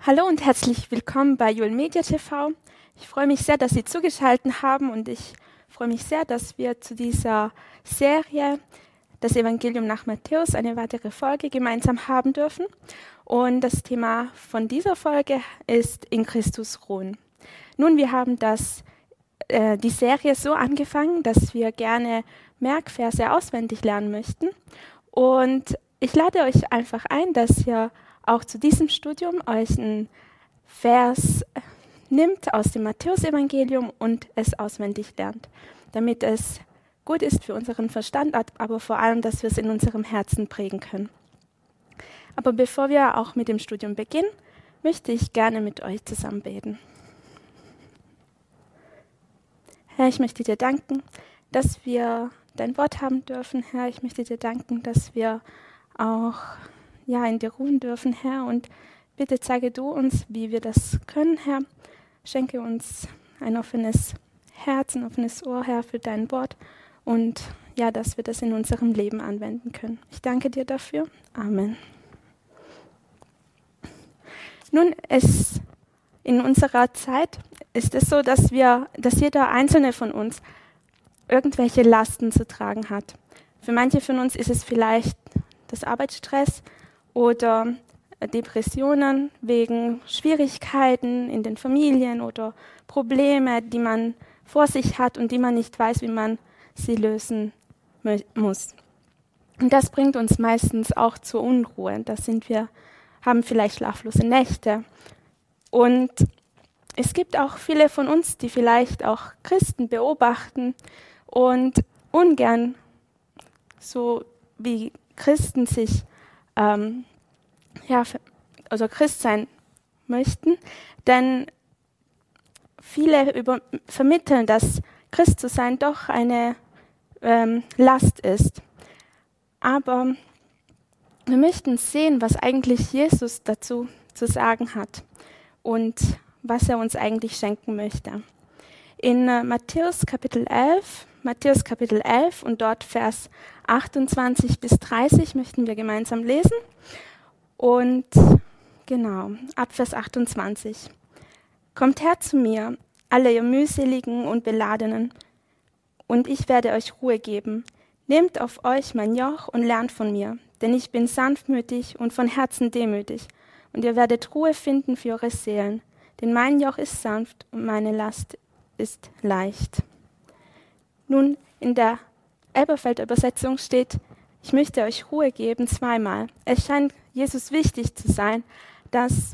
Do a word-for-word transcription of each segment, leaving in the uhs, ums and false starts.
Hallo und herzlich willkommen bei Joel Media T V. Ich freue mich sehr, dass Sie zugeschaltet haben und ich freue mich sehr, dass wir zu dieser Serie das Evangelium nach Matthäus eine weitere Folge gemeinsam haben dürfen. Und das Thema von dieser Folge ist in Christus ruhen. Nun, wir haben das, äh, die Serie so angefangen, dass wir gerne Merkverse auswendig lernen möchten. Und ich lade euch einfach ein, dass ihr auch zu diesem Studium euch einen Vers nimmt aus dem Matthäusevangelium und es auswendig lernt, damit es gut ist für unseren Verstand, aber vor allem, dass wir es in unserem Herzen prägen können. Aber bevor wir auch mit dem Studium beginnen, möchte ich gerne mit euch zusammen beten. Herr, ich möchte dir danken, dass wir dein Wort haben dürfen, Herr. Ich möchte dir danken, dass wir auch ja, in dir ruhen dürfen, Herr. Und bitte zeige du uns, wie wir das können, Herr. Schenke uns ein offenes Herz, ein offenes Ohr, Herr, für dein Wort. Und ja, dass wir das in unserem Leben anwenden können. Ich danke dir dafür. Amen. Nun, es in unserer Zeit ist es so, dass wir, dass jeder einzelne von uns irgendwelche Lasten zu tragen hat. Für manche von uns ist es vielleicht das Arbeitsstress oder Depressionen wegen Schwierigkeiten in den Familien oder Probleme, die man vor sich hat und die man nicht weiß, wie man sie lösen muss. Und das bringt uns meistens auch zur Unruhe. Da sind wir, haben vielleicht schlaflose Nächte. Und es gibt auch viele von uns, die vielleicht auch Christen beobachten und ungern so wie Christen sich ähm, ja, also Christ sein möchten, denn viele über, vermitteln, dass Christ zu sein doch eine ähm, Last ist. Aber wir möchten sehen, was eigentlich Jesus dazu zu sagen hat und was er uns eigentlich schenken möchte. In äh, Matthäus Kapitel elf, Matthäus Kapitel elf und dort Vers achtundzwanzig bis dreißig möchten wir gemeinsam lesen. Und genau, ab Vers achtundzwanzig. Kommt her zu mir, alle ihr mühseligen und Beladenen, und ich werde euch Ruhe geben. Nehmt auf euch mein Joch und lernt von mir, denn ich bin sanftmütig und von Herzen demütig, und ihr werdet Ruhe finden für eure Seelen, denn mein Joch ist sanft und meine Last ist leicht. Nun, in der Elberfelder Übersetzung steht, ich möchte euch Ruhe geben, zweimal. Es scheint Jesus wichtig zu sein, dass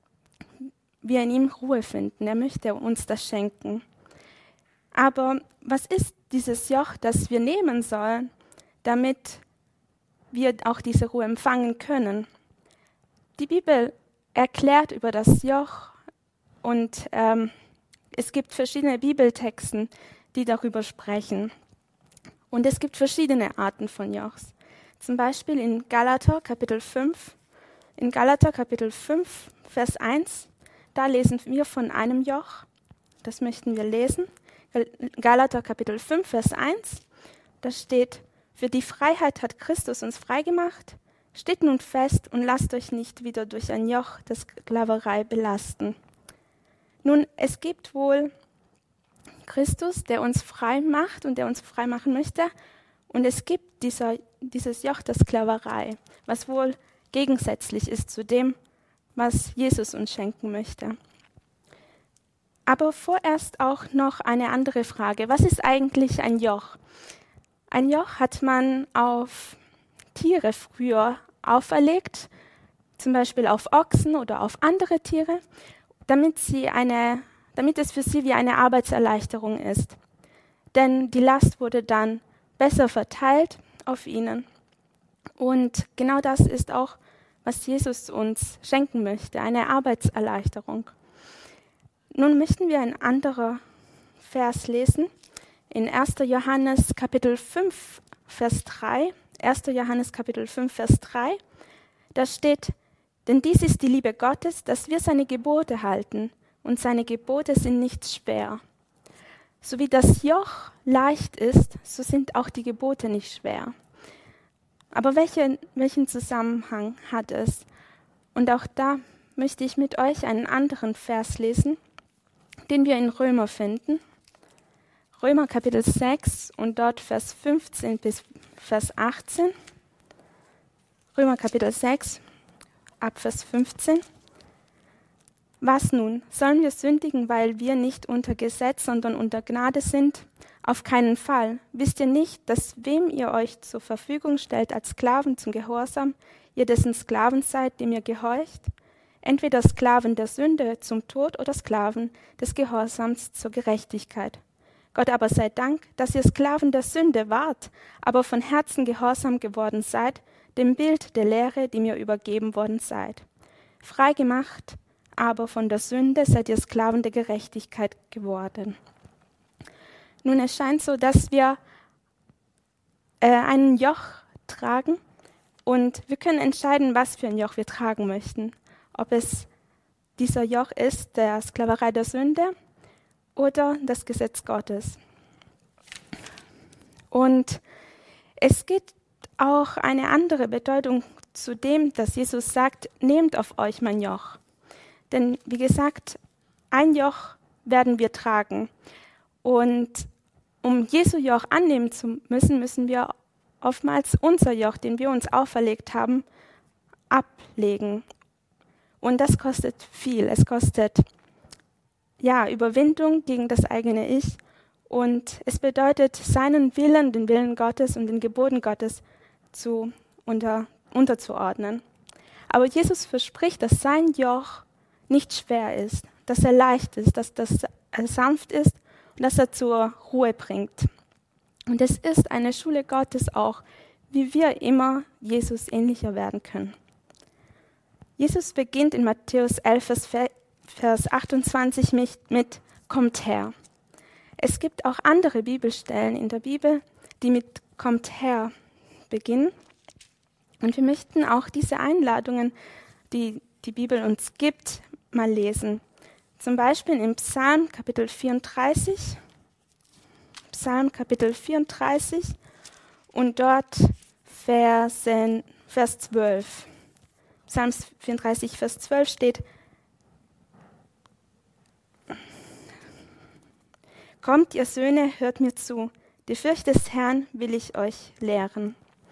wir in ihm Ruhe finden. Er möchte uns das schenken. Aber was ist dieses Joch, das wir nehmen sollen, damit wir auch diese Ruhe empfangen können? Die Bibel erklärt über das Joch und ähm, es gibt verschiedene Bibeltexten, die darüber sprechen. Und es gibt verschiedene Arten von Jochs. Zum Beispiel in Galater Kapitel fünf, in Galater Kapitel fünf, Vers eins, da lesen wir von einem Joch. Das möchten wir lesen. Galater Kapitel fünf, Vers eins, da steht, für die Freiheit hat Christus uns freigemacht. Steht nun fest und lasst euch nicht wieder durch ein Joch der Sklaverei belasten. Nun, es gibt wohl Christus, der uns frei macht und der uns frei machen möchte. Und es gibt dieser, dieses Joch der Sklaverei, was wohl gegensätzlich ist zu dem, was Jesus uns schenken möchte. Aber vorerst auch noch eine andere Frage. Was ist eigentlich ein Joch? Ein Joch hat man auf Tiere früher auferlegt, zum Beispiel auf Ochsen oder auf andere Tiere, damit sie eine damit es für sie wie eine Arbeitserleichterung ist. Denn die Last wurde dann besser verteilt auf ihnen. Und genau das ist auch, was Jesus uns schenken möchte, eine Arbeitserleichterung. Nun möchten wir ein anderer Vers lesen, in erster Johannes Kapitel fünf, Vers drei. erster Johannes Kapitel fünf, Vers drei, da steht, denn dies ist die Liebe Gottes, dass wir seine Gebote halten, und seine Gebote sind nicht schwer. So wie das Joch leicht ist, so sind auch die Gebote nicht schwer. Aber welche, welchen Zusammenhang hat es? Und auch da möchte ich mit euch einen anderen Vers lesen, den wir in Römer finden. Römer Kapitel sechs und dort Vers fünfzehn bis Vers achtzehn. Römer Kapitel sechs, ab Vers fünfzehn. Was nun? Sollen wir sündigen, weil wir nicht unter Gesetz, sondern unter Gnade sind? Auf keinen Fall. Wisst ihr nicht, dass wem ihr euch zur Verfügung stellt als Sklaven zum Gehorsam, ihr dessen Sklaven seid, dem ihr gehorcht? Entweder Sklaven der Sünde zum Tod oder Sklaven des Gehorsams zur Gerechtigkeit. Gott aber sei Dank, dass ihr Sklaven der Sünde wart, aber von Herzen gehorsam geworden seid, dem Bild der Lehre, die mir übergeben worden seid. Frei gemacht, aber von der Sünde seid ihr Sklaven der Gerechtigkeit geworden. Nun, es scheint so, dass wir äh, einen Joch tragen und wir können entscheiden, was für ein Joch wir tragen möchten. Ob es dieser Joch ist, der Sklaverei der Sünde oder das Gesetz Gottes. Und es gibt auch eine andere Bedeutung zu dem, dass Jesus sagt, nehmt auf euch mein Joch. Denn wie gesagt, ein Joch werden wir tragen. Und um Jesu Joch annehmen zu müssen, müssen wir oftmals unser Joch, den wir uns auferlegt haben, ablegen. Und das kostet viel. Es kostet ja Überwindung gegen das eigene Ich. Und es bedeutet, seinen Willen, den Willen Gottes und den Geboten Gottes zu unter, unterzuordnen. Aber Jesus verspricht, dass sein Joch nicht schwer ist, dass er leicht ist, dass das sanft ist und dass er zur Ruhe bringt. Und es ist eine Schule Gottes auch, wie wir immer Jesus ähnlicher werden können. Jesus beginnt in Matthäus elf, Vers achtundzwanzig mit, mit Kommt her. Es gibt auch andere Bibelstellen in der Bibel, die mit Kommt her beginnen. Und wir möchten auch diese Einladungen, die die Bibel uns gibt, mal lesen. Zum Beispiel im Psalm Kapitel vierunddreißig, Psalm Kapitel vierunddreißig und dort Versen, Vers zwölf. Psalm vierunddreißig, Vers zwölf steht: Kommt, ihr Söhne, hört mir zu, die Furcht des Herrn will ich euch lehren.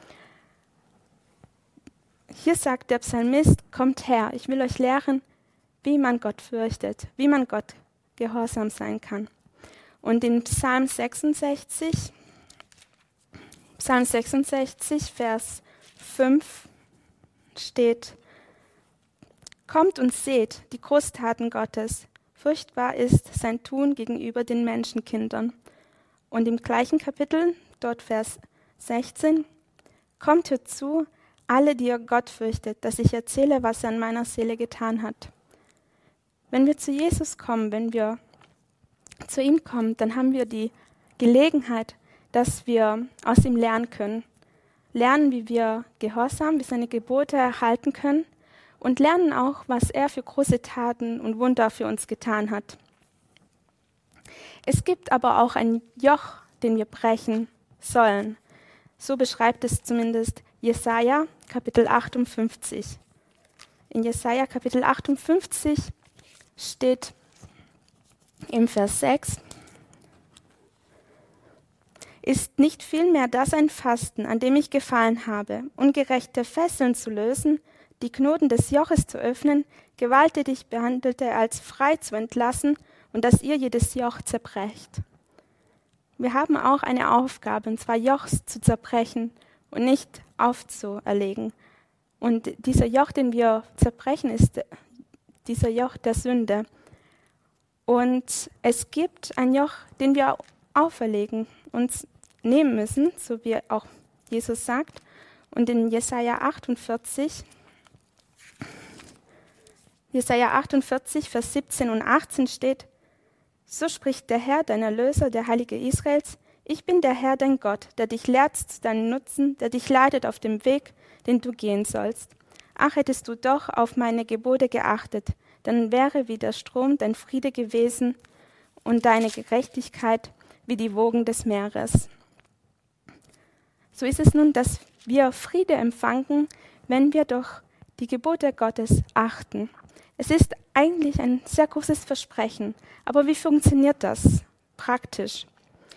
Hier sagt der Psalmist, kommt her, ich will euch lehren, wie man Gott fürchtet, wie man Gott gehorsam sein kann. Und in Psalm sechsundsechzig, Psalm sechsundsechzig, Vers fünf steht: Kommt und seht die Großtaten Gottes. Furchtbar ist sein Tun gegenüber den Menschenkindern. Und im gleichen Kapitel, dort Vers sechzehn: Kommt hört zu, alle, die ihr Gott fürchtet, dass ich erzähle, was er an meiner Seele getan hat. Wenn wir zu Jesus kommen, wenn wir zu ihm kommen, dann haben wir die Gelegenheit, dass wir aus ihm lernen können. Lernen, wie wir gehorsam, wie seine Gebote erhalten können und lernen auch, was er für große Taten und Wunder für uns getan hat. Es gibt aber auch ein Joch, den wir brechen sollen. So beschreibt es zumindest Jesaja, Kapitel achtundfünfzig. In Jesaja, Kapitel achtundfünfzig steht im Vers sechs: Ist nicht vielmehr das ein Fasten, an dem ich gefallen habe, ungerechte Fesseln zu lösen, die Knoten des Joches zu öffnen, gewalttätig Behandelte als frei zu entlassen und dass ihr jedes Joch zerbrecht? Wir haben auch eine Aufgabe, und zwar Jochs zu zerbrechen und nicht aufzuerlegen. Und dieser Joch, den wir zerbrechen, ist dieser Joch der Sünde. Und es gibt ein Joch, den wir auferlegen, uns nehmen müssen, so wie auch Jesus sagt. Und in Jesaja achtundvierzig, Jesaja achtundvierzig, Vers siebzehn und achtzehn steht: So spricht der Herr, dein Erlöser, der Heilige Israels: Ich bin der Herr, dein Gott, der dich lehrt zu deinem Nutzen, der dich leitet auf dem Weg, den du gehen sollst. Ach, hättest du doch auf meine Gebote geachtet, dann wäre wie der Strom dein Friede gewesen und deine Gerechtigkeit wie die Wogen des Meeres. So ist es nun, dass wir Friede empfangen, wenn wir doch die Gebote Gottes achten. Es ist eigentlich ein sehr großes Versprechen, aber wie funktioniert das praktisch?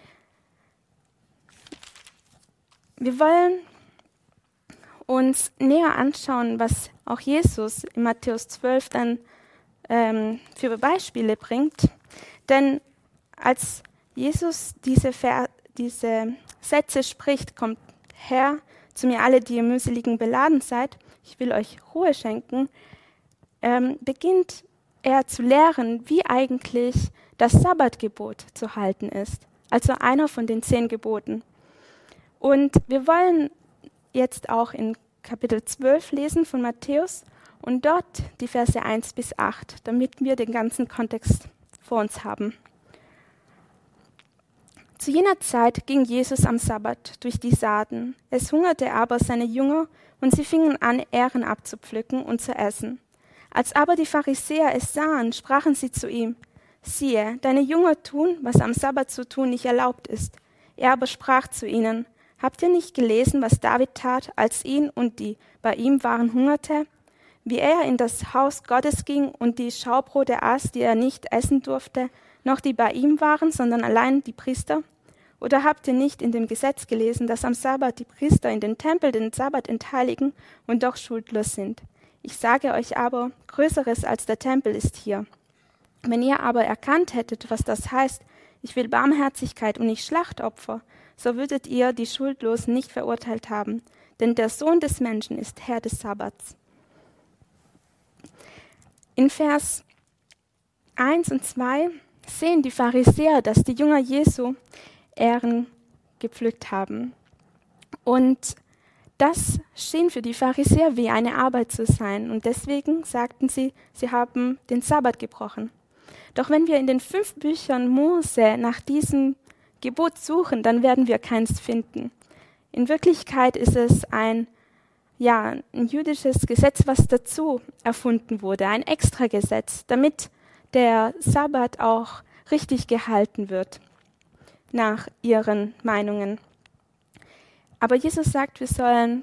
Wir wollen uns näher anschauen, was auch Jesus in Matthäus zwölf dann ähm, für Beispiele bringt. Denn als Jesus diese, Ver- diese Sätze spricht, kommt her zu mir alle, die ihr mühseligen beladen seid, ich will euch Ruhe schenken, ähm, beginnt er zu lehren, wie eigentlich das Sabbatgebot zu halten ist. Also einer von den zehn Geboten. Und wir wollen jetzt auch in Kapitel zwölf lesen von Matthäus und dort die Verse eins bis acht, damit wir den ganzen Kontext vor uns haben. Zu jener Zeit ging Jesus am Sabbat durch die Saaten. Es hungerte aber seine Jünger und sie fingen an, Ähren abzupflücken und zu essen. Als aber die Pharisäer es sahen, sprachen sie zu ihm: Siehe, deine Jünger tun, was am Sabbat zu tun nicht erlaubt ist. Er aber sprach zu ihnen: Habt ihr nicht gelesen, was David tat, als ihn und die bei ihm waren hungerte? Wie er in das Haus Gottes ging und die Schaubrote aß, die er nicht essen durfte, noch die bei ihm waren, sondern allein die Priester? Oder habt ihr nicht in dem Gesetz gelesen, dass am Sabbat die Priester in den Tempel den Sabbat entheiligen und doch schuldlos sind? Ich sage euch aber, Größeres als der Tempel ist hier. Wenn ihr aber erkannt hättet, was das heißt, ich will Barmherzigkeit und nicht Schlachtopfer, so würdet ihr die Schuldlosen nicht verurteilt haben, denn der Sohn des Menschen ist Herr des Sabbats. In Vers eins und zwei sehen die Pharisäer, dass die Jünger Jesu Ähren gepflückt haben. Und das schien für die Pharisäer wie eine Arbeit zu sein. Und deswegen sagten sie, sie haben den Sabbat gebrochen. Doch wenn wir in den fünf Büchern Mose nach diesem Gebot suchen, dann werden wir keins finden. In Wirklichkeit ist es ein, ja, ein jüdisches Gesetz, was dazu erfunden wurde, ein Extragesetz, damit der Sabbat auch richtig gehalten wird, nach ihren Meinungen. Aber Jesus sagt, wir sollen,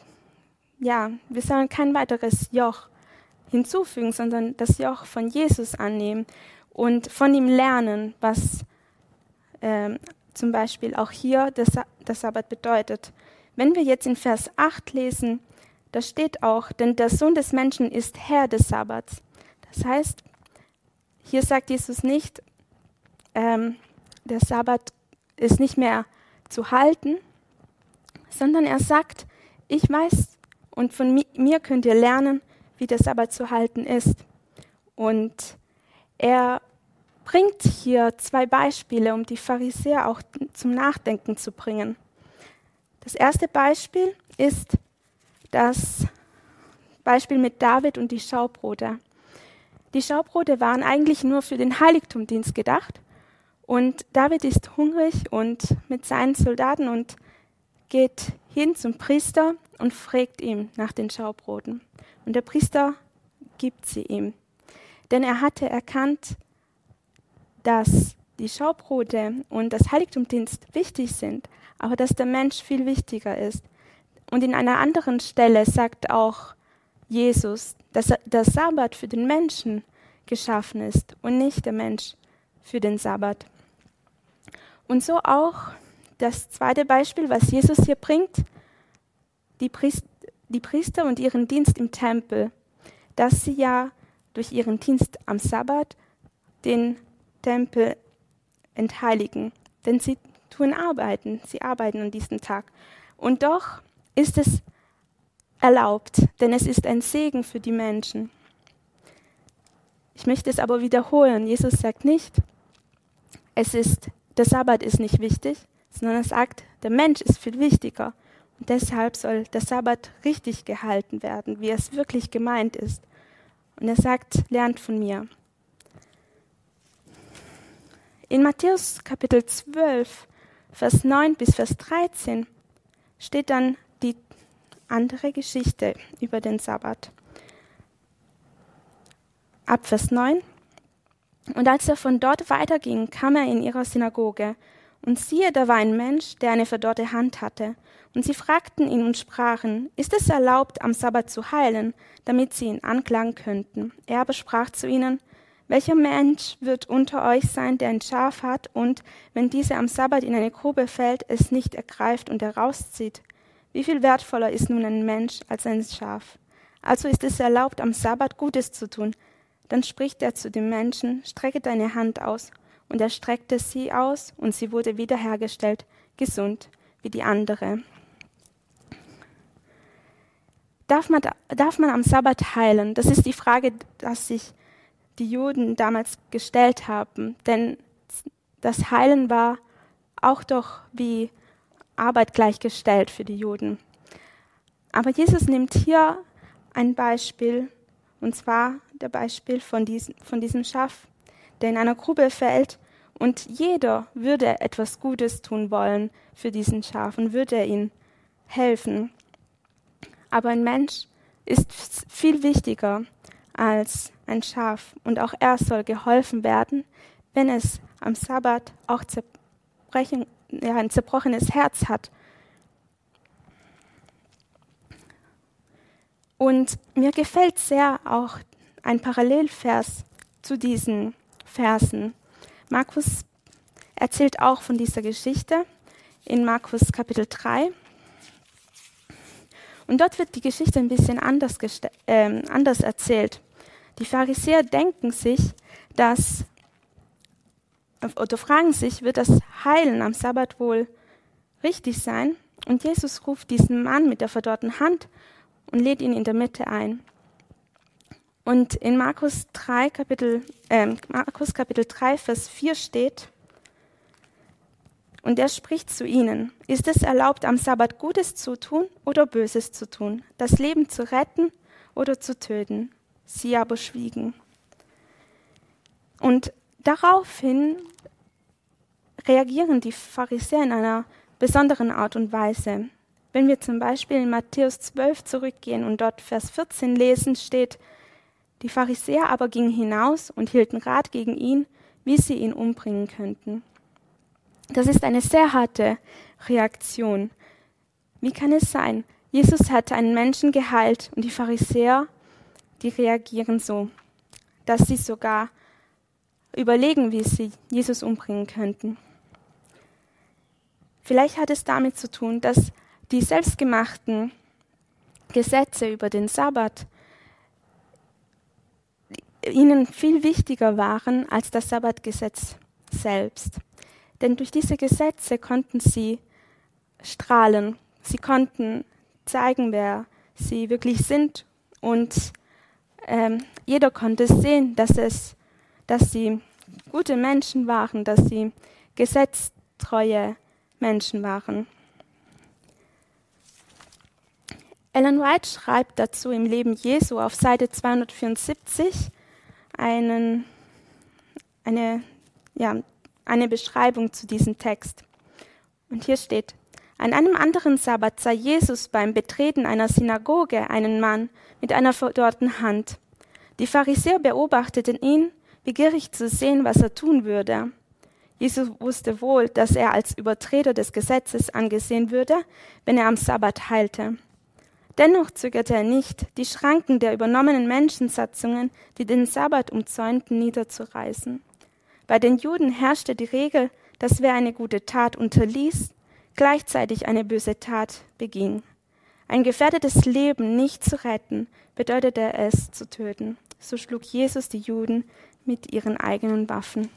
ja, wir sollen kein weiteres Joch hinzufügen, sondern das Joch von Jesus annehmen und von ihm lernen, was ähm, zum Beispiel auch hier der, Sa- der Sabbat bedeutet. Wenn wir jetzt in Vers acht lesen, da steht auch, denn der Sohn des Menschen ist Herr des Sabbats. Das heißt, hier sagt Jesus nicht, ähm, der Sabbat ist nicht mehr zu halten, sondern er sagt, ich weiß und von mi- mir könnt ihr lernen, wie der Sabbat zu halten ist. Und er bringt hier zwei Beispiele, um die Pharisäer auch zum Nachdenken zu bringen. Das erste Beispiel ist das Beispiel mit David und die Schaubrote. Die Schaubrote waren eigentlich nur für den Heiligtumdienst gedacht. Und David ist hungrig und mit seinen Soldaten und geht hin zum Priester und fragt ihn nach den Schaubroten. Und der Priester gibt sie ihm. Denn er hatte erkannt, dass die Schaubrote und das Heiligtumdienst wichtig sind, aber dass der Mensch viel wichtiger ist. Und in einer anderen Stelle sagt auch Jesus, dass der Sabbat für den Menschen geschaffen ist und nicht der Mensch für den Sabbat. Und so auch das zweite Beispiel, was Jesus hier bringt, die Priester, die Priester und ihren Dienst im Tempel, dass sie ja durch ihren Dienst am Sabbat den Tempel entheiligen, denn sie tun Arbeiten, sie arbeiten an diesem Tag. Und doch ist es erlaubt, denn es ist ein Segen für die Menschen. Ich möchte es aber wiederholen. Jesus sagt nicht, es ist, der Sabbat ist nicht wichtig, sondern er sagt, der Mensch ist viel wichtiger. Und deshalb soll der Sabbat richtig gehalten werden, wie es wirklich gemeint ist. Und er sagt, lernt von mir. In Matthäus Kapitel zwölf, Vers neun bis Vers dreizehn steht dann die andere Geschichte über den Sabbat. Ab Vers neun. Und als er von dort weiterging, kam er in ihrer Synagoge. Und siehe, da war ein Mensch, der eine verdorrte Hand hatte. Und sie fragten ihn und sprachen, ist es erlaubt, am Sabbat zu heilen, damit sie ihn anklagen könnten? Er aber sprach zu ihnen, welcher Mensch wird unter euch sein, der ein Schaf hat und, wenn diese am Sabbat in eine Grube fällt, es nicht ergreift und herauszieht? Wie viel wertvoller ist nun ein Mensch als ein Schaf? Also ist es erlaubt, am Sabbat Gutes zu tun. Dann spricht er zu dem Menschen, strecke deine Hand aus. Und er streckte sie aus, und sie wurde wiederhergestellt, gesund wie die andere. Darf man, darf man am Sabbat heilen? Das ist die Frage, die sich die Juden damals gestellt haben. Denn das Heilen war auch doch wie Arbeit gleichgestellt für die Juden. Aber Jesus nimmt hier ein Beispiel, und zwar der Beispiel von diesem, von diesem Schaf, der in einer Grube fällt, und jeder würde etwas Gutes tun wollen für diesen Schaf und würde ihm helfen. Aber ein Mensch ist viel wichtiger als ein Schaf, und auch er soll geholfen werden, wenn es am Sabbat auch zerbrechen, ja, ein zerbrochenes Herz hat. Und mir gefällt sehr auch ein Parallelvers zu diesen Versen. Markus erzählt auch von dieser Geschichte in Markus Kapitel drei. Und dort wird die Geschichte ein bisschen anders, geste- äh, anders erzählt. Die Pharisäer denken sich, dass, oder fragen sich, wird das Heilen am Sabbat wohl richtig sein? Und Jesus ruft diesen Mann mit der verdorrten Hand und lädt ihn in der Mitte ein. Und in Markus drei, Kapitel, äh, Markus Kapitel drei, Vers vier steht, und er spricht zu ihnen, ist es erlaubt, am Sabbat Gutes zu tun oder Böses zu tun, das Leben zu retten oder zu töten? Sie aber schwiegen. Und daraufhin reagieren die Pharisäer in einer besonderen Art und Weise. Wenn wir zum Beispiel in Matthäus zwölf zurückgehen und dort Vers vierzehn lesen, steht, die Pharisäer aber gingen hinaus und hielten Rat gegen ihn, wie sie ihn umbringen könnten. Das ist eine sehr harte Reaktion. Wie kann es sein? Jesus hat einen Menschen geheilt und die Pharisäer, die reagieren so, dass sie sogar überlegen, wie sie Jesus umbringen könnten. Vielleicht hat es damit zu tun, dass die selbstgemachten Gesetze über den Sabbat ihnen viel wichtiger waren als das Sabbatgesetz selbst. Denn durch diese Gesetze konnten sie strahlen, sie konnten zeigen, wer sie wirklich sind, und ähm, jeder konnte sehen, dass, es, dass sie gute Menschen waren, dass sie gesetztreue Menschen waren. Ellen White schreibt dazu im Leben Jesu auf Seite zweihundertvierundsiebzig einen, eine, ja, eine Beschreibung zu diesem Text. Und hier steht, an einem anderen Sabbat sah Jesus beim Betreten einer Synagoge einen Mann mit einer verdorrten Hand. Die Pharisäer beobachteten ihn, begierig zu sehen, was er tun würde. Jesus wusste wohl, dass er als Übertreter des Gesetzes angesehen würde, wenn er am Sabbat heilte. Dennoch zögerte er nicht, die Schranken der übernommenen Menschensatzungen, die den Sabbat umzäunten, niederzureißen. Bei den Juden herrschte die Regel, dass wer eine gute Tat unterließ, gleichzeitig eine böse Tat beging. Ein gefährdetes Leben nicht zu retten, bedeutete es zu töten. So schlug Jesus die Juden mit ihren eigenen Waffen.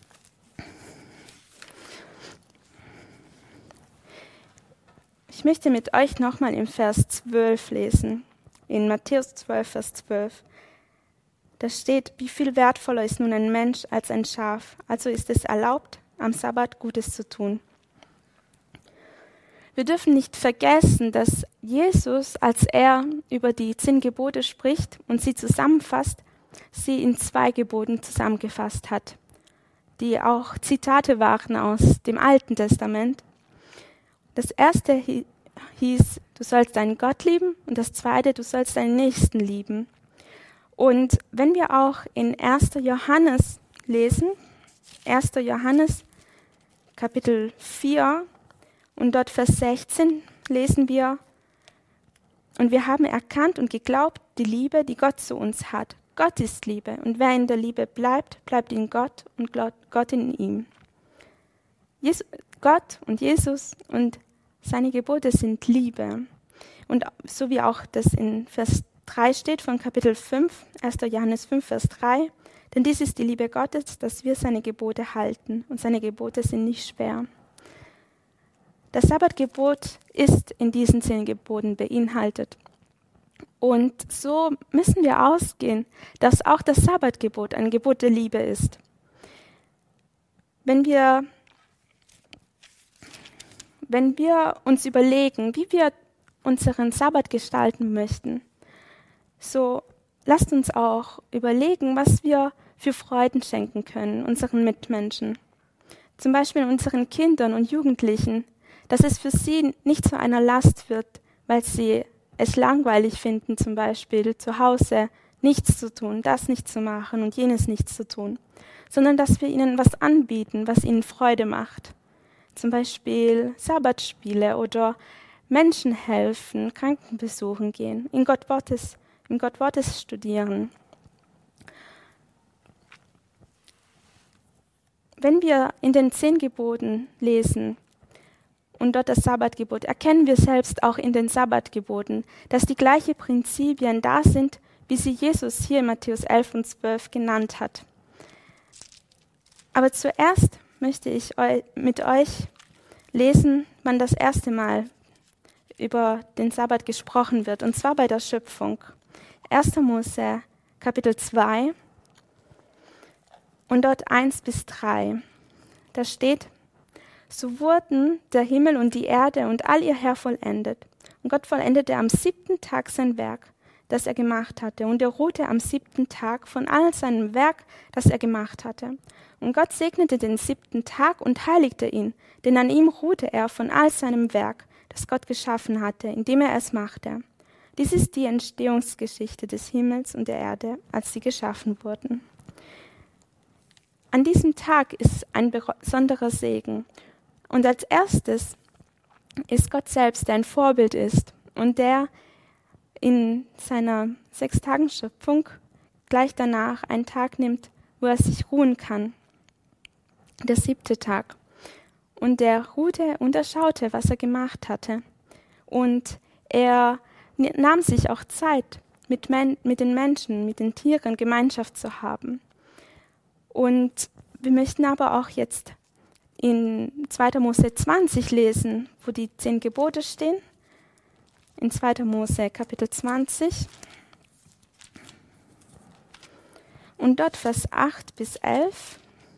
Ich möchte mit euch nochmal im Vers zwölf lesen, in Matthäus zwölf, Vers zwölf. Da steht, wie viel wertvoller ist nun ein Mensch als ein Schaf, also ist es erlaubt, am Sabbat Gutes zu tun. Wir dürfen nicht vergessen, dass Jesus, als er über die zehn Gebote spricht und sie zusammenfasst, sie in zwei Geboten zusammengefasst hat, die auch Zitate waren aus dem Alten Testament. Das erste hieß, du sollst deinen Gott lieben, und das zweite, du sollst deinen Nächsten lieben. Und wenn wir auch in erster Johannes lesen, erster Johannes Kapitel vier und dort Vers sechzehn lesen wir: Und wir haben erkannt und geglaubt die Liebe, die Gott zu uns hat. Gott ist Liebe, und wer in der Liebe bleibt, bleibt in Gott und Gott in ihm. Jesus, Gott und Jesus und seine Gebote sind Liebe. Und so wie auch das in Vers drei steht von Kapitel fünf, erster Johannes fünf, Vers drei, denn dies ist die Liebe Gottes, dass wir seine Gebote halten, und seine Gebote sind nicht schwer. Das Sabbatgebot ist in diesen zehn Geboten beinhaltet. Und so müssen wir ausgehen, dass auch das Sabbatgebot ein Gebot der Liebe ist. Wenn wir, wenn wir uns überlegen, wie wir unseren Sabbat gestalten möchten, so lasst uns auch überlegen, was wir für Freuden schenken können unseren Mitmenschen. Zum Beispiel unseren Kindern und Jugendlichen, dass es für sie nicht zu einer Last wird, weil sie es langweilig finden, zum Beispiel zu Hause nichts zu tun, das nicht zu machen und jenes nicht zu tun, sondern dass wir ihnen was anbieten, was ihnen Freude macht. Zum Beispiel Sabbatspiele oder Menschen helfen, Kranken besuchen gehen, in Gott Wortes, in Gott Wortes studieren. Wenn wir in den zehn Geboten lesen, und dort das Sabbatgebot, erkennen wir selbst auch in den Sabbatgeboten, dass die gleichen Prinzipien da sind, wie sie Jesus hier in Matthäus elf und zwölf genannt hat. Aber zuerst möchte ich mit euch lesen, wann das erste Mal über den Sabbat gesprochen wird, und zwar bei der Schöpfung. erster Mose, Kapitel zwei und dort eins bis drei. Da steht: So wurden der Himmel und die Erde und all ihr Herr vollendet. Und Gott vollendete am siebten Tag sein Werk, das er gemacht hatte. Und er ruhte am siebten Tag von all seinem Werk, das er gemacht hatte. Und Gott segnete den siebten Tag und heiligte ihn, denn an ihm ruhte er von all seinem Werk, das Gott geschaffen hatte, indem er es machte. Dies ist die Entstehungsgeschichte des Himmels und der Erde, als sie geschaffen wurden. An diesem Tag ist ein besonderer Segen. Und als erstes ist Gott selbst, der ein Vorbild ist und der in seiner Sechstagen-Schöpfung gleich danach einen Tag nimmt, wo er sich ruhen kann. Der siebte Tag. Und er ruhte und er schaute, was er gemacht hatte. Und er nahm sich auch Zeit, mit, Men- mit den Menschen, mit den Tieren Gemeinschaft zu haben. Und wir möchten aber auch jetzt in zweiter Mose zwanzig lesen, wo die zehn Gebote stehen. In zweiter Mose Kapitel zwanzig. Und dort Vers acht bis elf.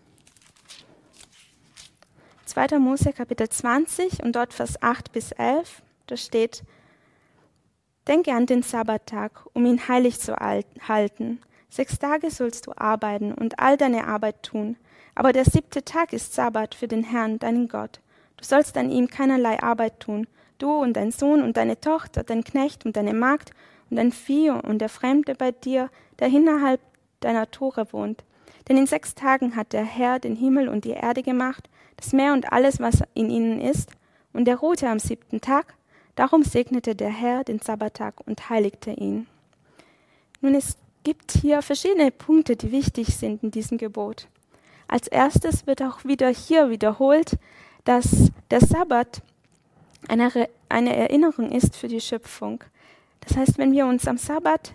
zweiter Mose Kapitel zwanzig und dort Vers acht bis elf. Da steht: Denke an den Sabbattag, um ihn heilig zu halten. Sechs Tage sollst du arbeiten und all deine Arbeit tun. Aber der siebte Tag ist Sabbat für den Herrn, deinen Gott. Du sollst an ihm keinerlei Arbeit tun, du und dein Sohn und deine Tochter, dein Knecht und deine Magd und dein Vieh und der Fremde bei dir, der innerhalb deiner Tore wohnt. Denn in sechs Tagen hat der Herr den Himmel und die Erde gemacht, das Meer und alles, was in ihnen ist, und er ruhte am siebten Tag. Darum segnete der Herr den Sabbattag und heiligte ihn. Nun, es gibt hier verschiedene Punkte, die wichtig sind in diesem Gebot. Als erstes wird auch wieder hier wiederholt, dass der Sabbat eine, eine Erinnerung ist für die Schöpfung. Das heißt, wenn wir uns am Sabbat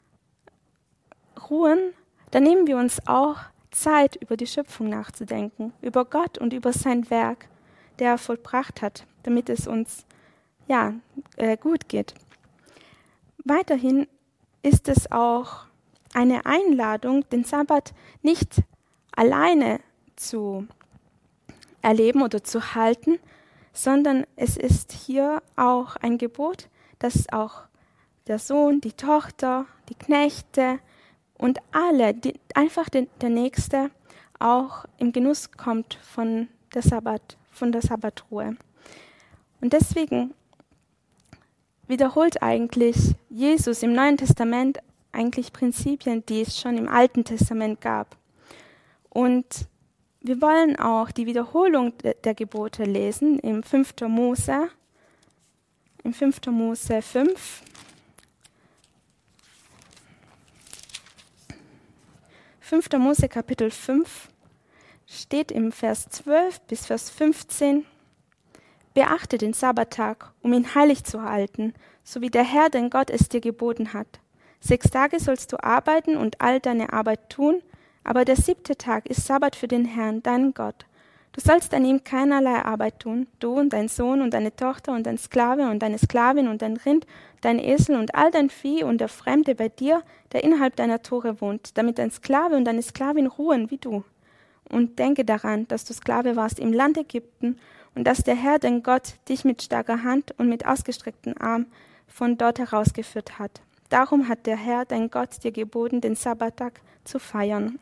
ruhen, dann nehmen wir uns auch Zeit, über die Schöpfung nachzudenken, über Gott und über sein Werk, der er vollbracht hat, damit es uns ja, äh, gut geht. Weiterhin ist es auch eine Einladung, den Sabbat nicht alleine zu erleben oder zu halten, sondern es ist hier auch ein Gebot, dass auch der Sohn, die Tochter, die Knechte und alle, die, einfach den, der Nächste, auch im Genuss kommt von der Sabbat, von der Sabbatruhe. Und deswegen wiederholt eigentlich Jesus im Neuen Testament eigentlich Prinzipien, die es schon im Alten Testament gab. Und wir wollen auch die Wiederholung de- der Gebote lesen im fünften Mose, im fünften Mose fünf. fünfter Mose Kapitel fünf steht im Vers zwölf bis Vers fünfzehn: Beachte den Sabbattag, um ihn heilig zu halten, so wie der Herr, dein Gott, es dir geboten hat. Sechs Tage sollst du arbeiten und all deine Arbeit tun, aber der siebte Tag ist Sabbat für den Herrn, deinen Gott. Du sollst an ihm keinerlei Arbeit tun, du und dein Sohn und deine Tochter und dein Sklave und deine Sklavin und dein Rind, dein Esel und all dein Vieh und der Fremde bei dir, der innerhalb deiner Tore wohnt, damit dein Sklave und deine Sklavin ruhen wie du. Und denke daran, dass du Sklave warst im Land Ägypten und dass der Herr, dein Gott, dich mit starker Hand und mit ausgestrecktem Arm von dort herausgeführt hat. Darum hat der Herr, dein Gott, dir geboten, den Sabbattag zu feiern.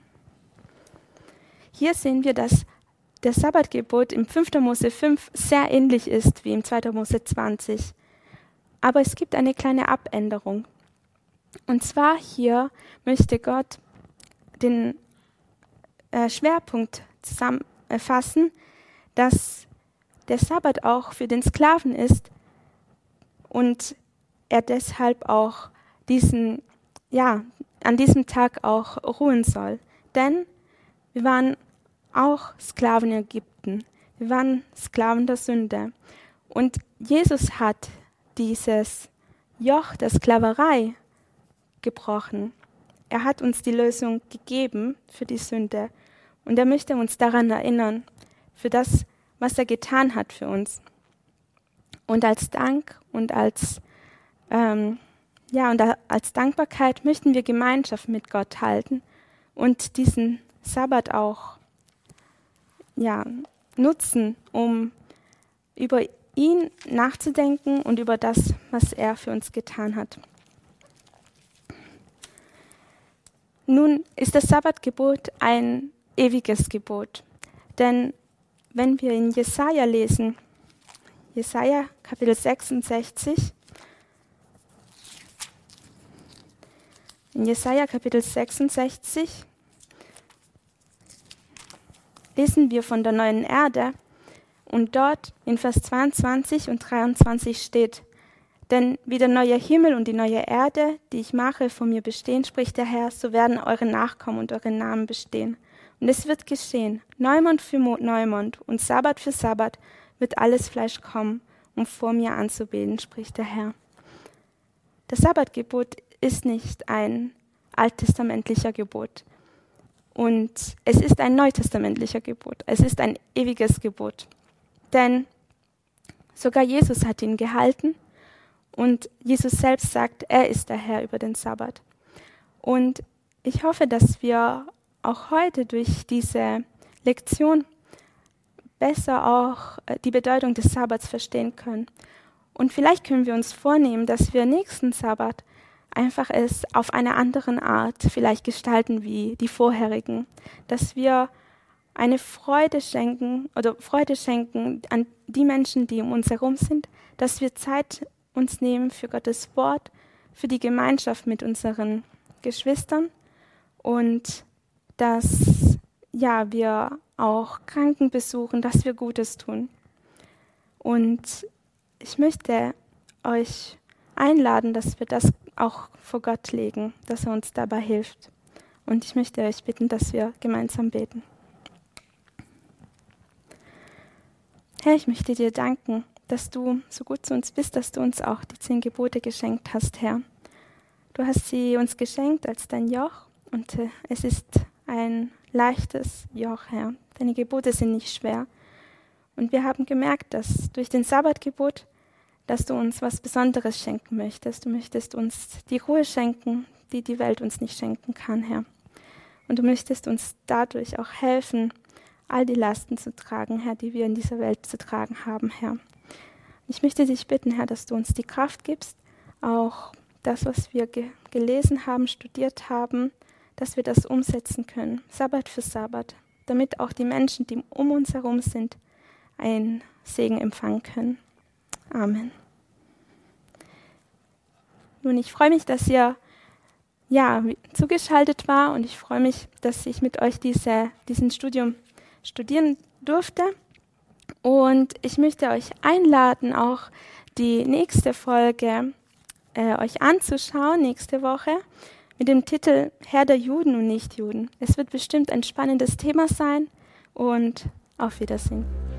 Hier sehen wir, dass der Sabbatgebot im fünften Mose fünf sehr ähnlich ist wie im zweiten Mose zwanzig. Aber es gibt eine kleine Abänderung. Und zwar hier möchte Gott den äh, Schwerpunkt zusammenfassen, dass der Sabbat auch für den Sklaven ist und er deshalb auch diesen, ja, an diesem Tag auch ruhen soll. Denn wir waren auch Sklaven in Ägypten. Wir waren Sklaven der Sünde. Und Jesus hat dieses Joch der Sklaverei gebrochen. Er hat uns die Lösung gegeben für die Sünde. Und er möchte uns daran erinnern, für das, was er getan hat für uns. Und als Dank und als, ähm, ja, und als Dankbarkeit möchten wir Gemeinschaft mit Gott halten und diesen Sabbat auch ja, nutzen, um über ihn nachzudenken und über das, was er für uns getan hat. Nun ist das Sabbatgebot ein ewiges Gebot, denn wenn wir in Jesaja lesen, Jesaja Kapitel sechsundsechzig, in Jesaja Kapitel sechsundsechzig lesen wir von der neuen Erde und dort in Vers zweiundzwanzig und dreiundzwanzig steht: Denn wie der neue Himmel und die neue Erde, die ich mache, von mir bestehen, spricht der Herr, so werden eure Nachkommen und eure Namen bestehen. Und es wird geschehen, Neumond für Neumond und Sabbat für Sabbat wird alles Fleisch kommen, um vor mir anzubeten, spricht der Herr. Das Sabbatgebot ist nicht ein alttestamentlicher Gebot. Und es ist ein neutestamentlicher Gebot. Es ist ein ewiges Gebot. Denn sogar Jesus hat ihn gehalten und Jesus selbst sagt, er ist der Herr über den Sabbat. Und ich hoffe, dass wir auch heute durch diese Lektion besser auch die Bedeutung des Sabbats verstehen können. Und vielleicht können wir uns vornehmen, dass wir nächsten Sabbat einfach es auf eine andere Art vielleicht gestalten wie die vorherigen, dass wir eine Freude schenken oder Freude schenken an die Menschen, die um uns herum sind, dass wir Zeit uns nehmen für Gottes Wort, für die Gemeinschaft mit unseren Geschwistern und dass ja, wir auch Kranken besuchen, dass wir Gutes tun. Und ich möchte euch einladen, dass wir das auch vor Gott legen, dass er uns dabei hilft. Und ich möchte euch bitten, dass wir gemeinsam beten. Herr, ich möchte dir danken, dass du so gut zu uns bist, dass du uns auch die zehn Gebote geschenkt hast, Herr. Du hast sie uns geschenkt als dein Joch und äh, es ist ein leichtes Joch, Herr. Deine Gebote sind nicht schwer. Und wir haben gemerkt, dass durch den Sabbatgebot, dass du uns was Besonderes schenken möchtest. Du möchtest uns die Ruhe schenken, die die Welt uns nicht schenken kann, Herr. Und du möchtest uns dadurch auch helfen, all die Lasten zu tragen, Herr, die wir in dieser Welt zu tragen haben, Herr. Ich möchte dich bitten, Herr, dass du uns die Kraft gibst, auch das, was wir ge- gelesen haben, studiert haben, dass wir das umsetzen können, Sabbat für Sabbat, damit auch die Menschen, die um uns herum sind, einen Segen empfangen können. Amen. Nun, ich freue mich, dass ihr ja, zugeschaltet war und ich freue mich, dass ich mit euch diese, diesen Studium studieren durfte. Und ich möchte euch einladen, auch die nächste Folge äh, euch anzuschauen, nächste Woche, mit dem Titel Herr der Juden und Nichtjuden. Es wird bestimmt ein spannendes Thema sein und auf Wiedersehen.